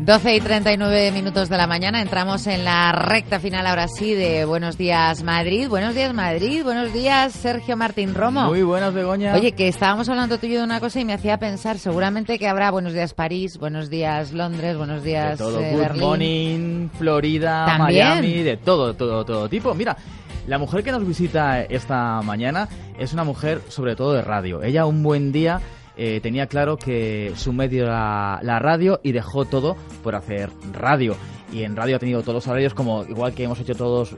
12:39 de la mañana, entramos en la recta final ahora sí de Buenos Días Madrid. Buenos días Madrid, buenos días Sergio Martín Romo. Muy buenas, Begoña. Oye, que estábamos hablando tú y yo de una cosa y me hacía pensar, seguramente que habrá Buenos Días París, Buenos Días Londres, Buenos Días de todo, Berlín. Good Morning, Florida, ¿También? Miami, de todo tipo. Mira, la mujer que nos visita esta mañana es una mujer sobre todo de radio. Ella un buen día tenía claro que su medio era la radio y dejó todo por hacer radio. Y en radio ha tenido todos los horarios, como igual que hemos hecho todos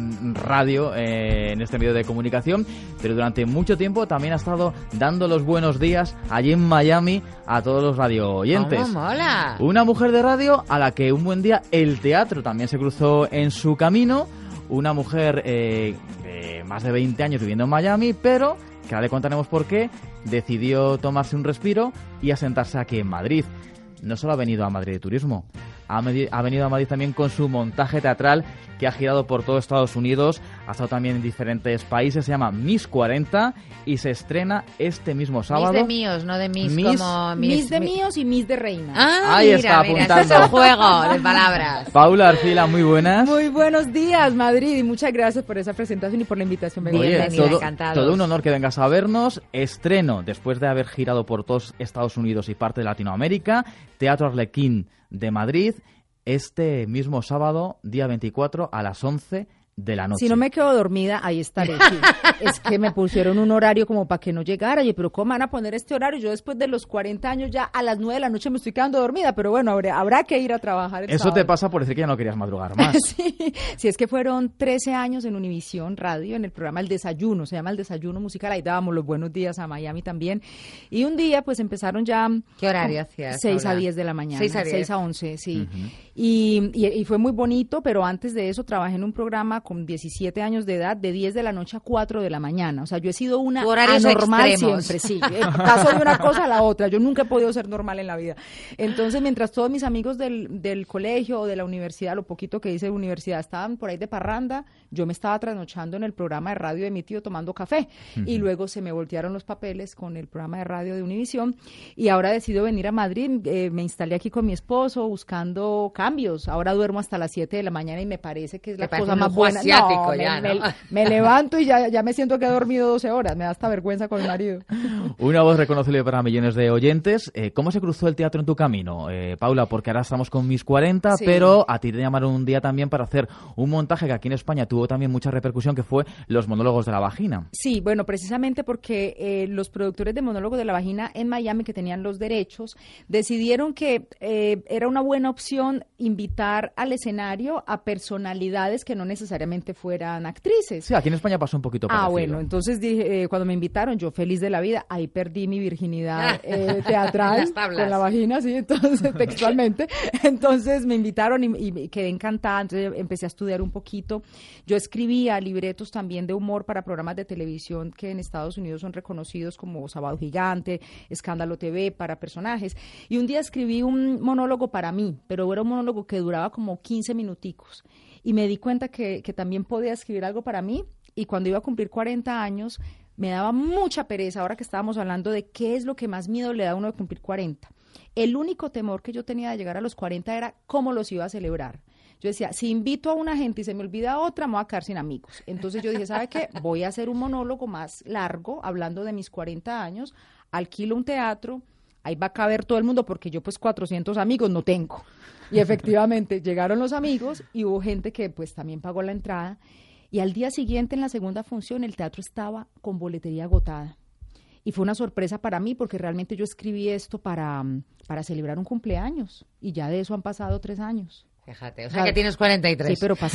radio en este medio de comunicación, pero durante mucho tiempo también ha estado dando los buenos días allí en Miami a todos los radio oyentes. ¡Cómo mola! Una mujer de radio a la que un buen día el teatro también se cruzó en su camino. Una mujer de más de 20 años viviendo en Miami, pero que ahora le contaremos por qué, decidió tomarse un respiro y asentarse aquí en Madrid. No solo ha venido a Madrid de turismo, ha venido a Madrid también con su montaje teatral que ha girado por todo Estados Unidos, ha estado también en diferentes países, se llama Miss 40 y se estrena este mismo sábado. Miss de míos, no de Miss como... Miss de míos y Miss de reina. Ah, ahí mira, está apuntando. Este es el juego de palabras. Paula Arcila, muy buenas. Muy buenos días, Madrid, y muchas gracias por esa presentación y por la invitación. Oye, Bienvenida, encantados. todo un honor que vengas a vernos. Estreno, después de haber girado por todos Estados Unidos y parte de Latinoamérica, Teatro Arlequín de Madrid, este mismo sábado, día 24, a las 11 de la noche. Si no me quedo dormida, ahí estaré. Sí. Es que me pusieron un horario como para que no llegara. Oye, pero ¿cómo van a poner este horario? Yo después de los 40 años ya a las 9 de la noche me estoy quedando dormida, pero bueno, habrá que ir a trabajar el Eso sábado. te pasa por decir que ya no querías madrugar más. Sí, es que fueron 13 años en Univisión Radio, en el programa El Desayuno, se llama El Desayuno Musical, ahí dábamos los buenos días a Miami también. Y un día pues empezaron ya... ¿Qué horario hacías? 6 a 10 de la mañana. 6 a 10. 6 a 11, sí. Uh-huh. Y fue muy bonito, pero antes de eso trabajé en un programa con 17 años de edad, de 10 de la noche a 4 de la mañana. O sea, yo he sido una anormal extremos. siempre, sí. Paso de una cosa a la otra. Yo nunca he podido ser normal en la vida. Entonces, mientras todos mis amigos del colegio o de la universidad, lo poquito que hice de universidad, estaban por ahí de parranda, yo me estaba trasnochando en el programa de radio de mi tío tomando café. Uh-huh. Y luego se me voltearon los papeles con el programa de radio de Univisión y ahora decido venir a Madrid. Me instalé aquí con mi esposo buscando cambios. Ahora duermo hasta las 7 de la mañana y me parece que es la cosa más buena. Asiático, no, ya, ¿no? Me levanto y ya me siento que he dormido 12 horas. Me da hasta vergüenza con mi marido. Una voz reconocible para millones de oyentes. ¿Cómo se cruzó el teatro en tu camino, Paula? Porque ahora estamos con Miss 40, sí. Pero a ti te llamaron un día también para hacer un montaje que aquí en España tuvo también mucha repercusión, que fue Los monólogos de la vagina. Sí, bueno, precisamente porque los productores de Monólogos de la Vagina en Miami, que tenían los derechos, decidieron que era una buena opción invitar al escenario a personalidades que no necesariamente fueran actrices. Sí, aquí en España pasó un poquito parecido. Bueno, entonces dije, cuando me invitaron, yo feliz de la vida, ahí perdí mi virginidad teatral con la vagina, sí, entonces textualmente. Entonces me invitaron y quedé encantada, entonces empecé a estudiar un poquito. Yo escribía libretos también de humor para programas de televisión que en Estados Unidos son reconocidos como Sábado Gigante, Escándalo TV, para personajes. Y un día escribí un monólogo para mí, pero era un monólogo que duraba como 15 minuticos. Y me di cuenta que también podía escribir algo para mí. Y cuando iba a cumplir 40 años, me daba mucha pereza, ahora que estábamos hablando de qué es lo que más miedo le da a uno de cumplir 40. El único temor que yo tenía de llegar a los 40 era cómo los iba a celebrar. Yo decía, si invito a una gente y se me olvida a otra, me voy a quedar sin amigos. Entonces yo dije, ¿sabe qué? Voy a hacer un monólogo más largo, hablando de mis 40 años, alquilo un teatro, ahí va a caber todo el mundo, porque yo pues 400 amigos no tengo. Y efectivamente llegaron los amigos y hubo gente que pues también pagó la entrada. Y al día siguiente, en la segunda función, el teatro estaba con boletería agotada. Y fue una sorpresa para mí, porque realmente yo escribí esto para celebrar un cumpleaños. Y ya de eso han pasado 3 años. Fíjate, o sea que tienes 43. Sí, pero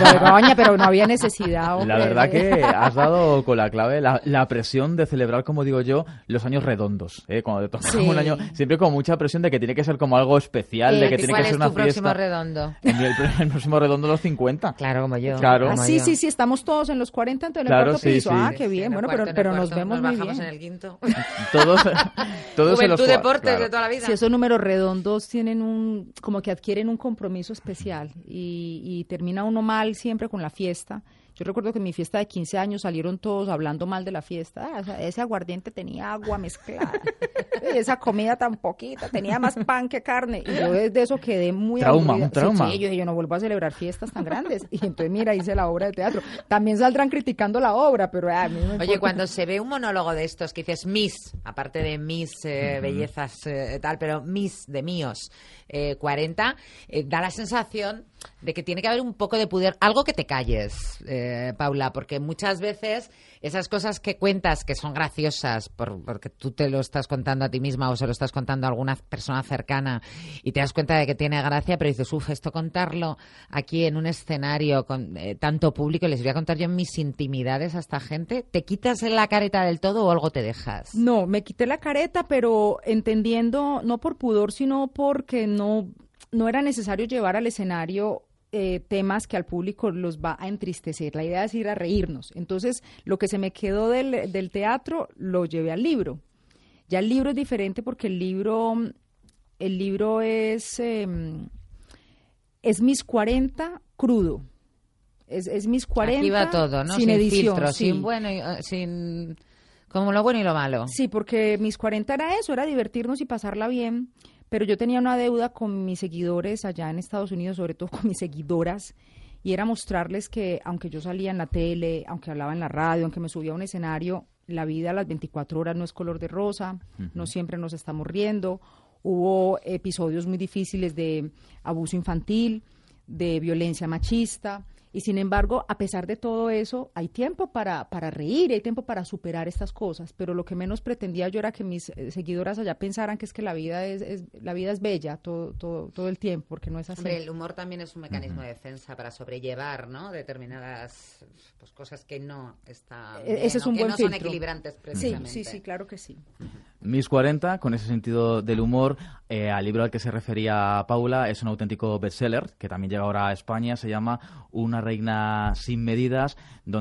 pero no había necesidad. Hombre. La verdad que has dado con la clave la presión de celebrar, como digo yo, los años redondos. Cuando te toca un año, siempre con mucha presión de que tiene que ser como algo especial, de que tiene que ser una fiesta. ¿Cuál es tu próximo redondo? El próximo redondo los 50. Claro, como yo. Claro. Sí, estamos todos en los 40, entonces en el cuarto piso. Ah, qué bien. Bueno, pero nos vemos muy bien. Nos bajamos en el quinto. Todos Juventud, deportes de toda la vida. Si esos números redondos tienen como que adquieren un compromiso especial y termina uno mal siempre con la fiesta. Yo recuerdo que en mi fiesta de 15 años salieron todos hablando mal de la fiesta. O sea, ese aguardiente tenía agua mezclada. Esa comida tan poquita, tenía más pan que carne. Y yo desde eso quedé muy trauma, aburrida. un trauma. Sí, yo no vuelvo a celebrar fiestas tan grandes. Y entonces, mira, hice la obra de teatro. También saldrán criticando la obra, pero a mí no me importa. Oye, cuando se ve un monólogo de estos que dices Miss, aparte de Miss bellezas tal, pero Miss de míos 40, da la sensación de que tiene que haber un poco de pudor, algo que te calles, Paula, porque muchas veces esas cosas que cuentas que son graciosas porque tú te lo estás contando a ti misma o se lo estás contando a alguna persona cercana y te das cuenta de que tiene gracia, pero dices, esto contarlo aquí en un escenario con tanto público, les voy a contar yo mis intimidades a esta gente, ¿te quitas la careta del todo o algo te dejas? No, me quité la careta, pero entendiendo, no por pudor, sino porque no era necesario llevar al escenario temas que al público los va a entristecer. La idea es ir a reírnos. Entonces, lo que se me quedó del teatro lo llevé al libro. Ya el libro es diferente porque el libro es mis 40 crudo. Es mis 40 aquí va todo, ¿no? Sin edición, filtro, sí. sin como lo bueno y lo malo. Sí, porque mis 40 era eso, era divertirnos y pasarla bien. Pero yo tenía una deuda con mis seguidores allá en Estados Unidos, sobre todo con mis seguidoras, y era mostrarles que aunque yo salía en la tele, aunque hablaba en la radio, aunque me subía a un escenario, la vida a las 24 horas no es color de rosa, no siempre nos estamos riendo. Hubo episodios muy difíciles de abuso infantil, de violencia machista. Y sin embargo, a pesar de todo eso, hay tiempo para reír, hay tiempo para superar estas cosas. Pero lo que menos pretendía yo era que mis seguidoras allá pensaran que es que la vida es bella todo el tiempo, porque no es así. Hombre, el humor también es un mecanismo de defensa para sobrellevar, ¿no? Determinadas cosas que no están bien, ese es un que buen no son filtro. equilibrantes precisamente. Sí, claro que sí. Mis 40, con ese sentido del humor, al libro al que se refería Paula, es un auténtico bestseller, que también llega ahora a España, se llama Una reina sin medidas,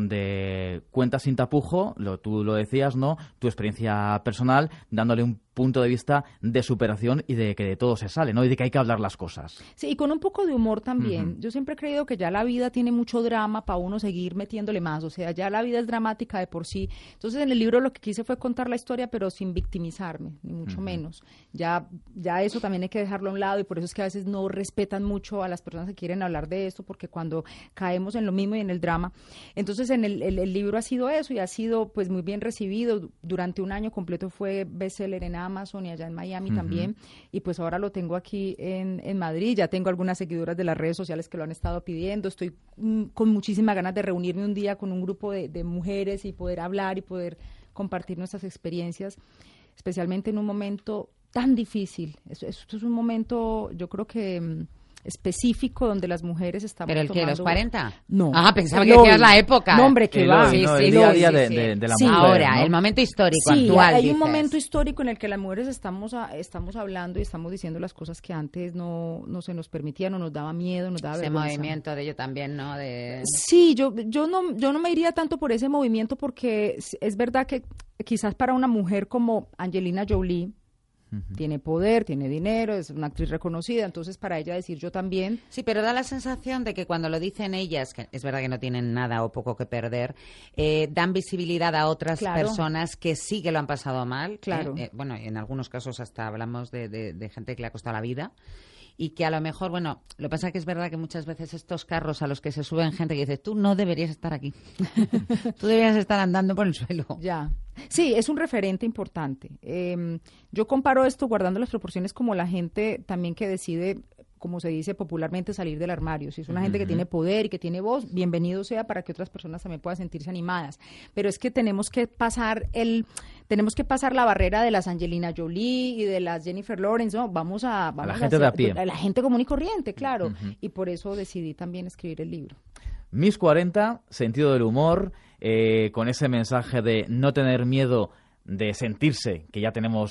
donde cuentas sin tapujo, tú lo decías, ¿no?, tu experiencia personal, dándole un punto de vista de superación y de que de todo se sale, ¿no?, y de que hay que hablar las cosas. Sí, y con un poco de humor también. Yo siempre he creído que ya la vida tiene mucho drama para uno seguir metiéndole más, o sea, ya la vida es dramática de por sí. Entonces, en el libro lo que quise fue contar la historia, pero sin victimizarme, ni mucho menos. Ya eso también hay que dejarlo a un lado, y por eso es que a veces no respetan mucho a las personas que quieren hablar de esto, porque cuando caemos en lo mismo y en el drama. Entonces, en el libro ha sido eso, y ha sido pues muy bien recibido. Durante un año completo fue bestseller en Amazon y allá en Miami también, y pues ahora lo tengo aquí en Madrid. Ya tengo algunas seguidoras de las redes sociales que lo han estado pidiendo. Estoy con muchísimas ganas de reunirme un día con un grupo de mujeres y poder hablar y poder compartir nuestras experiencias, especialmente en un momento tan difícil. Esto es un momento, yo creo que específico, donde las mujeres estamos ¿Pero el qué, los 40? No. Ah, pensaba que decías la época. No, hombre, que va. El día a día de la mujer. Ahora, ¿no? el momento histórico Sí, actual, hay dices. un momento histórico en el que las mujeres estamos hablando y estamos diciendo las cosas que antes no se nos permitían, o nos daba miedo, nos daba Ese vergüenza. movimiento de ello también, ¿no? Sí, yo no me iría tanto por ese movimiento, porque es verdad que quizás para una mujer como Angelina Jolie, tiene poder, tiene dinero, es una actriz reconocida, entonces para ella decir yo también. Sí, pero da la sensación de que cuando lo dicen ellas, que es verdad que no tienen nada o poco que perder, dan visibilidad a otras personas que sí que lo han pasado mal. Claro. Bueno, en algunos casos hasta hablamos de gente que le ha costado la vida. Y que a lo mejor, bueno, lo que pasa es que es verdad que muchas veces estos carros a los que se suben gente que dice, tú no deberías estar aquí, tú deberías estar andando por el suelo. Ya. Sí, es un referente importante. Yo comparo esto, guardando las proporciones, como la gente también que decide, como se dice popularmente, salir del armario. Si es una gente que tiene poder y que tiene voz, bienvenido sea, para que otras personas también puedan sentirse animadas. Pero es que tenemos que pasar la barrera de las Angelina Jolie y de las Jennifer Lawrence, ¿no? Vamos a la gente de a pie. A la gente común y corriente, claro. Y por eso decidí también escribir el libro. Mis 40, sentido del humor, con ese mensaje de no tener miedo de sentirse, que ya tenemos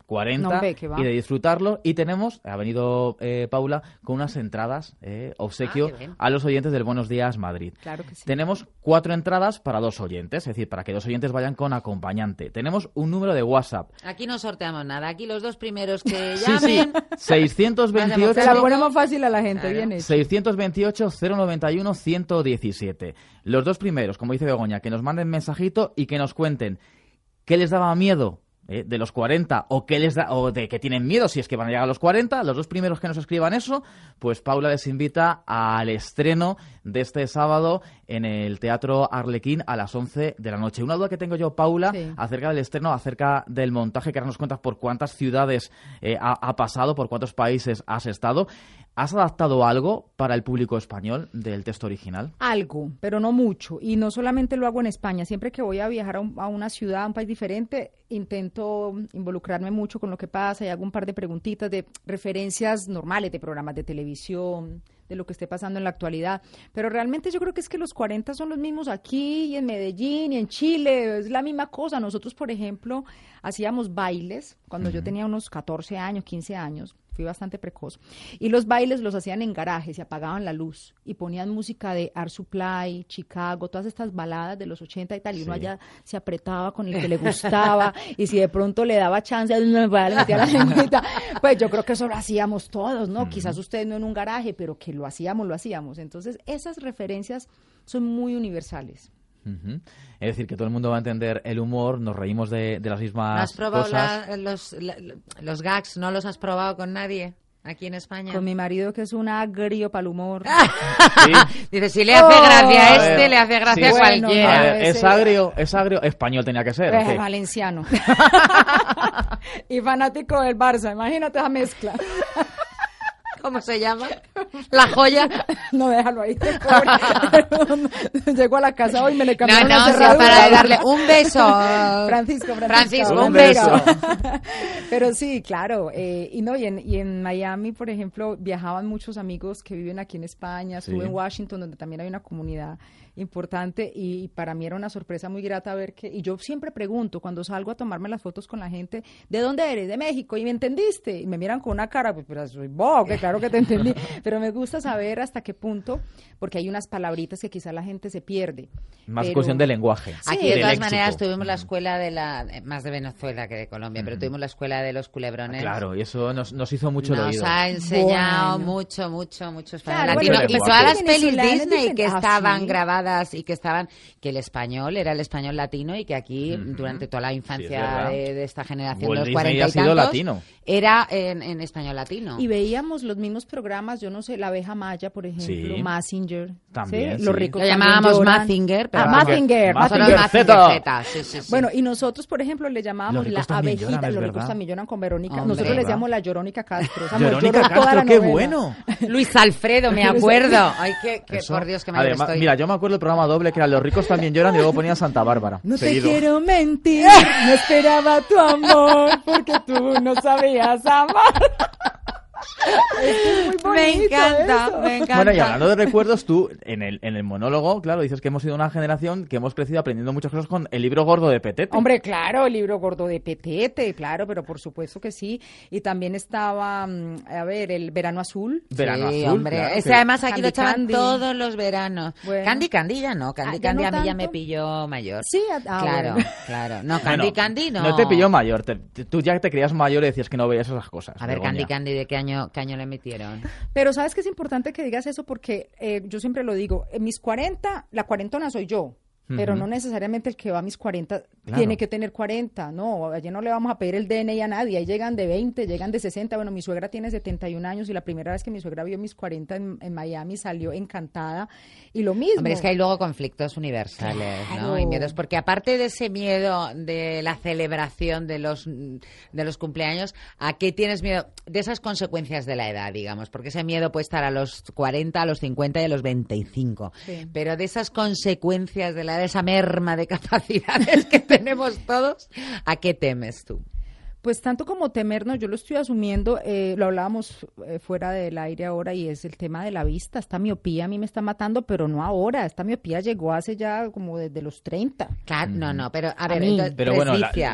40 no, y de disfrutarlo. Y ha venido Paula con unas entradas, obsequio a los oyentes del Buenos Días Madrid. Claro que sí. Tenemos 4 entradas para 2 oyentes, es decir, para que 2 oyentes vayan con acompañante. Tenemos un número de WhatsApp. Aquí no sorteamos nada, aquí los 2 primeros que llamen. 628. Se la ponemos fácil a la gente, claro. Bien hecho. 628 091 117. Los 2 primeros, como dice Begoña, que nos manden mensajito y que nos cuenten qué les daba miedo de los 40 o de que tienen miedo si es que van a llegar a los 40. Los 2 primeros que nos escriban eso, pues Paula les invita al estreno de este sábado en el Teatro Arlequín a las 11 de la noche. Una duda que tengo yo, Paula, acerca del estreno, acerca del montaje, que ahora nos cuentas por cuántas ciudades ha pasado, por cuántos países has estado. ¿Has adaptado algo para el público español del texto original? Algo, pero no mucho. Y no solamente lo hago en España. Siempre que voy a viajar a una ciudad, a un país diferente, intento involucrarme mucho con lo que pasa y hago un par de preguntitas de referencias normales de programas de televisión, de lo que esté pasando en la actualidad. Pero realmente yo creo que es que los 40 son los mismos aquí y en Medellín y en Chile. Es la misma cosa. Nosotros, por ejemplo, hacíamos bailes cuando yo tenía unos 14 años, 15 años. Fui bastante precoz. Y los bailes los hacían en garajes y apagaban la luz y ponían música de Air Supply, Chicago, todas estas baladas de los 80 y tal. Y uno allá se apretaba con el que le gustaba y si de pronto le daba chance, le metía la lengüita. Pues yo creo que eso lo hacíamos todos, ¿no? Quizás ustedes no en un garaje, pero que lo hacíamos. Entonces, esas referencias son muy universales. Es decir, que todo el mundo va a entender el humor, nos reímos de las mismas ¿Has probado cosas. los gags? ¿No los has probado con nadie aquí en España? Con mi marido, que es un agrio para el humor. Sí. Dice, si le hace gracia a este, le hace gracia a cualquiera. A ver, es agrio, español tenía que ser. Es valenciano. Y fanático del Barça, imagínate esa mezcla. ¿Cómo se llama? ¿La joya? No, déjalo ahí. Llego a la casa hoy y me le cambiaron la cerradura. Para darle un beso. Francisco, un beso. Pero sí, claro. Y en Miami, por ejemplo, viajaban muchos amigos que viven aquí en España. Estuve en Washington, donde también hay una comunidad importante, y para mí era una sorpresa muy grata ver que, y yo siempre pregunto cuando salgo a tomarme las fotos con la gente, ¿de dónde eres? De México. ¿Y me entendiste? Y me miran con una cara, pues pero soy vos, que claro que te entendí, pero me gusta saber hasta qué punto, porque hay unas palabritas que quizás la gente se pierde. Más cuestión de lenguaje. Sí, aquí de todas maneras tuvimos la escuela más de Venezuela que de Colombia, pero tuvimos la escuela de los culebrones. Claro, y eso nos hizo mucho el oído. Nos ha enseñado mucho español latino. Bueno, y todas las pelis Disney que estaban grabadas y que el español era el español latino, y que aquí durante toda la infancia de esta generación de los 40 y tantos latino. Era en español latino. Y veíamos los mismos programas, yo no sé, La Abeja Maya, por ejemplo, Mazinger. También, Los ricos lo llamábamos Mazinger, pero Mazinger Z. Sí. Bueno, y nosotros, por ejemplo, le llamábamos La Abejita, los ricos también lloran con Verónica. Nosotros les llamamos La Llorónica Castro. Llorónica Castro, qué bueno. Luis Alfredo, me acuerdo. Ay, que por Dios, que mayor estoy. Mira, yo me acuerdo del programa doble que era Los ricos también lloran, y luego ponían Santa Bárbara. No seguido. Te quiero mentir, no esperaba tu amor, porque tú no sabías amar. Es muy bonito, me encanta. Bueno, y hablando de recuerdos, tú en el monólogo, claro, dices que hemos sido una generación que hemos crecido aprendiendo muchas cosas con el libro gordo de Petete. Hombre, claro, el libro gordo de Petete, claro, pero por supuesto que sí. Y también estaba, el Verano Azul. Verano Azul, hombre. Claro, ese además aquí Candy, lo echaban Candy. Todos los veranos. Bueno. Candy ya no. Candy no a mí ya tanto. me pilló mayor. Sí, claro, bueno. claro. No, Candy no. No te pilló mayor. Tú ya te creías mayor y decías que no veías esas cosas. A ver, Begoña. Candy, ¿de qué año le metieron? Pero sabes que es importante que digas eso, porque yo siempre lo digo, en mis 40, la cuarentona soy yo. Pero no necesariamente el que va a mis 40 tiene que tener 40, no, allí no le vamos a pedir el DNI a nadie, ahí llegan de 20, llegan de 60, bueno, mi suegra tiene 71 años y la primera vez que mi suegra vio mis 40 en Miami salió encantada, y lo mismo. Hombre, es que hay luego conflictos universales, claro. ¿no? Y miedos, porque aparte de ese miedo de la celebración de los cumpleaños, ¿a qué tienes miedo? De esas consecuencias de la edad, digamos, porque ese miedo puede estar a los 40, a los 50 y a los 25, pero de esas consecuencias de esa merma de capacidades que tenemos todos, ¿a qué temes tú? Pues tanto como temernos, yo lo estoy asumiendo, lo hablábamos fuera del aire ahora, y es el tema de la vista. Esta miopía a mí me está matando, pero no ahora. Esta miopía llegó hace ya como desde los 30. Claro, no, pero a ver, entonces, pero bueno,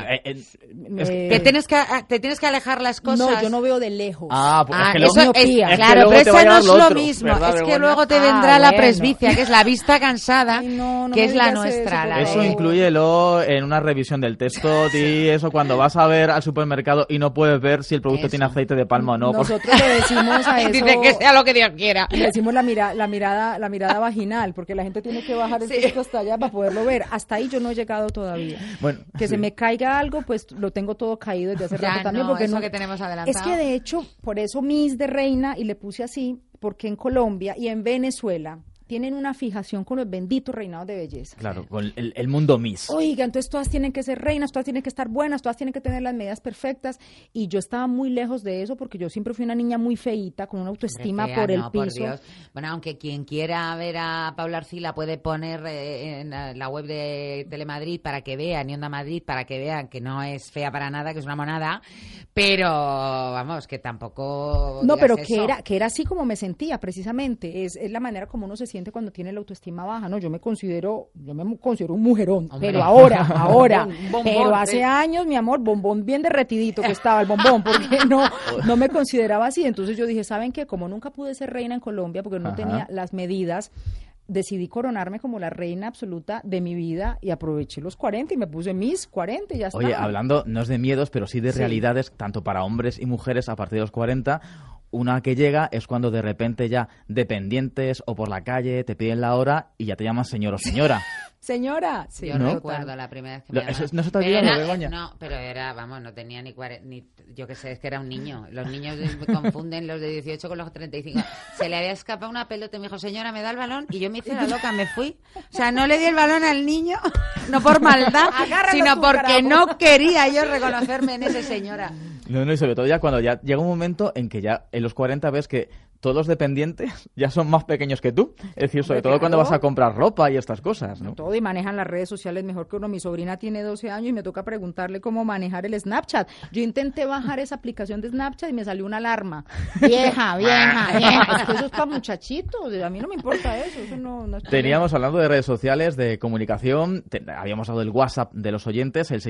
te tienes que alejar las cosas. No, yo no veo de lejos. Eso es, claro, pero eso no es lo mismo. ¿Verdad, es que luego te vendrá la presbicia, que es la vista cansada, que es la nuestra. Eso inclúyelo en una revisión del texto, y eso cuando vas a ver al supermercado y no puedes ver si el producto tiene aceite de palma o no. Nosotros le decimos a eso... Dice que sea lo que Dios quiera. Le decimos la mirada vaginal, porque la gente tiene que bajar el texto hasta allá para poderlo ver. Hasta ahí yo no he llegado todavía. Bueno, que se me caiga algo, pues lo tengo todo caído desde hace rato también. Porque eso que tenemos adelantado. Es que de hecho, por eso Miss de Reina, y le puse así, porque en Colombia y en Venezuela tienen una fijación con los benditos reinados de belleza. Claro, con el mundo Miss. Oiga, entonces todas tienen que ser reinas, todas tienen que estar buenas, todas tienen que tener las medidas perfectas, y yo estaba muy lejos de eso porque yo siempre fui una niña muy feíta, con una autoestima por el piso. Por Dios. Bueno, aunque quien quiera ver a Paula Arcila puede poner en la web de Telemadrid para que vean, y Onda Madrid para que vean que no es fea para nada, que es una monada, pero vamos, que tampoco... No, pero que era así como me sentía precisamente, es la manera como uno se siente cuando tiene la autoestima baja. No, yo me considero un mujerón. Hombre. Pero ahora, bombón, pero hace años, mi amor, bombón bien derretidito que estaba el bombón, porque no me consideraba así. Entonces yo dije, ¿saben qué? Como nunca pude ser reina en Colombia porque no tenía las medidas, decidí coronarme como la reina absoluta de mi vida, y aproveché los 40 y me puse Miss 40 y ya está. Oye, hablando no es de miedos, pero sí de realidades, tanto para hombres y mujeres a partir de los 40. Una que llega es cuando de repente ya dependientes o por la calle te piden la hora y ya te llaman señor o señora. Señora, sí. Yo recuerdo la primera vez que me llamaron. ¿No se te olvidó, Begoña? No, pero era, vamos, no tenía ni yo qué sé, es que era un niño. Los niños confunden los de 18 con los 35. Se le había escapado una pelota y me dijo, señora, ¿me da el balón? Y yo me hice la loca, me fui. O sea, no le di el balón al niño, no por maldad, sino porque no quería yo reconocerme en ese señora. No, y sobre todo ya cuando ya llega un momento en que ya en los 40 ves que todos los dependientes ya son más pequeños que tú. Es decir, sobre todo cuando vas a comprar ropa y estas cosas, ¿no? Todo, y manejan las redes sociales mejor que uno. Mi sobrina tiene 12 años y me toca preguntarle cómo manejar el Snapchat. Yo intenté bajar esa aplicación de Snapchat y me salió una alarma. Vieja. Es que eso es para muchachitos. A mí no me importa eso. Eso no es... Teníamos, hablando de redes sociales, de comunicación, habíamos dado el WhatsApp de los oyentes, el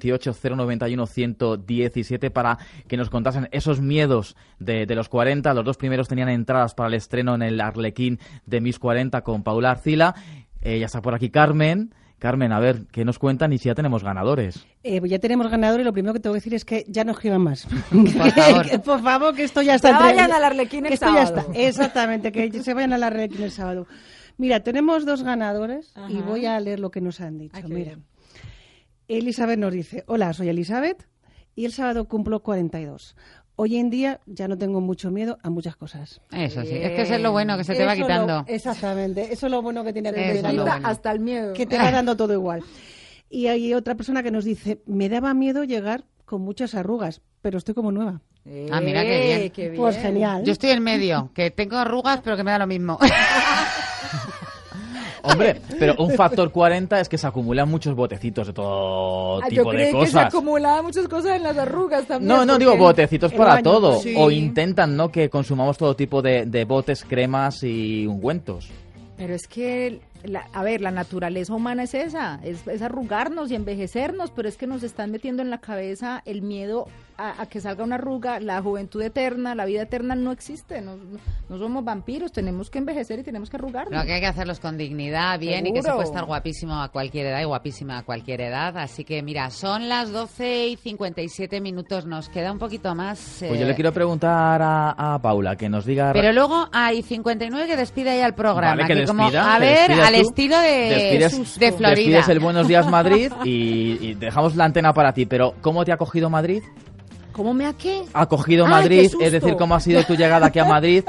628-091-117, para que nos contasen esos miedos de los 40. Los dos primeros tenían entradas para el estreno en el Arlequín de Miss 40 con Paula Arcila. Ya está por aquí Carmen. Carmen, a ver, ¿qué nos cuentan y si ya tenemos ganadores? Ya tenemos ganadores, y lo primero que tengo que decir es que ya no escriban más. Por favor, que esto ya está. Que vayan al Arlequín el sábado. Ya está. Exactamente, que se vayan al Arlequín el sábado. Mira, tenemos dos ganadores. Ajá. Y voy a leer lo que nos han dicho. Mira, Elizabeth nos dice, hola, soy Elizabeth y el sábado cumplo 42. Hoy en día ya no tengo mucho miedo a muchas cosas. Eso sí, es que eso es lo bueno, que se te va quitando. Exactamente, eso es lo bueno que tiene que tener hasta el miedo. Que te va dando todo igual. Y hay otra persona que nos dice, me daba miedo llegar con muchas arrugas, pero estoy como nueva. Mira qué bien. Pues genial. Yo estoy en medio, que tengo arrugas, pero que me da lo mismo. Hombre, pero un factor 40 es que se acumulan muchos botecitos de todo tipo de cosas. Yo creo que se acumulaban muchas cosas en las arrugas también. No, digo botecitos para todo. Sí. O intentan, ¿no?, que consumamos todo tipo de botes, cremas y ungüentos. Pero es que, la naturaleza humana es esa, es arrugarnos y envejecernos, pero es que nos están metiendo en la cabeza el miedo a que salga una arruga. La juventud eterna, la vida eterna no existe, no somos vampiros, tenemos que envejecer y tenemos que arrugarnos. Lo que hay que hacerlos con dignidad, bien. ¿Seguro? Y que se puede estar guapísimo a cualquier edad y guapísima a cualquier edad. Así que mira, son las 12:57, nos queda un poquito más. Pues yo le quiero preguntar a Paula que nos diga... Pero luego hay 59 que despide ahí al programa. Vale, que despida, como, a ver, al estilo de Florida. Despides el Buenos Días Madrid y dejamos la antena para ti. Pero ¿cómo te ha acogido Madrid? ¿Cómo me ha qué? Ha acogido Madrid, es decir, ¿cómo ha sido tu llegada aquí a Madrid?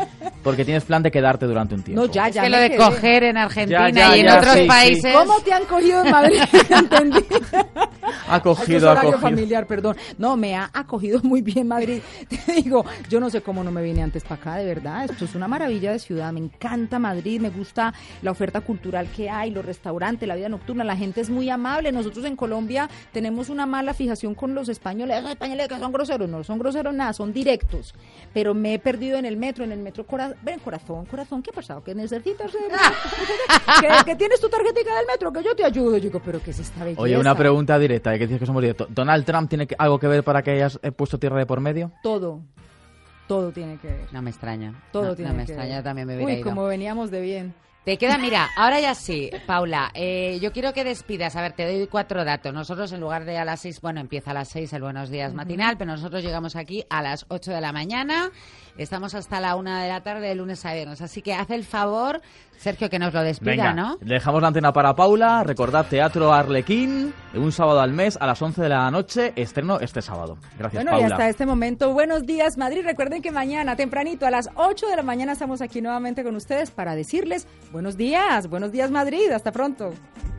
porque tienes plan de quedarte durante un tiempo. No, ya es que lo de quedé. coger en Argentina Ya, y en otros países... Sí. ¿Cómo te han cogido en Madrid? Entendí. Acogido. Familiar, perdón. No, me ha acogido muy bien Madrid. Te digo, yo no sé cómo no me vine antes para acá, de verdad. Esto es una maravilla de ciudad. Me encanta Madrid, me gusta la oferta cultural que hay, los restaurantes, la vida nocturna. La gente es muy amable. Nosotros en Colombia tenemos una mala fijación con los españoles. Los españoles que son groseros, no son groseros nada, son directos. Pero me he perdido en el metro corazón, ¿qué ha pasado? ¿Que necesitas que tienes tu tarjetita del metro? Que yo te ayudo. Yo digo, ¿pero qué es esta belleza? Oye, una pregunta directa, que dices que somos directos. ¿Donald Trump tiene algo que ver para que hayas puesto tierra de por medio? Todo tiene que ver. No me extraña. Todo tiene no me que extraña, ver. También me hubiera ido. Como veníamos de bien. Te queda, mira, ahora ya sí, Paula, yo quiero que despidas, a ver, te doy 4 datos. Nosotros en lugar de a las 6, bueno, empieza a las 6 el Buenos Días matinal, pero nosotros llegamos aquí a las 8 de la mañana, estamos hasta la 1 de la tarde de lunes a viernes, así que haz el favor, Sergio, que nos lo despida, venga, ¿no? Dejamos la antena para Paula, recordad Teatro Arlequín, un sábado al mes a las 11 de la noche, estreno este sábado. Gracias, Paula. Y hasta este momento, Buenos Días Madrid, recuerden que mañana tempranito a las 8 de la mañana estamos aquí nuevamente con ustedes para decirles buenos días Madrid, hasta pronto.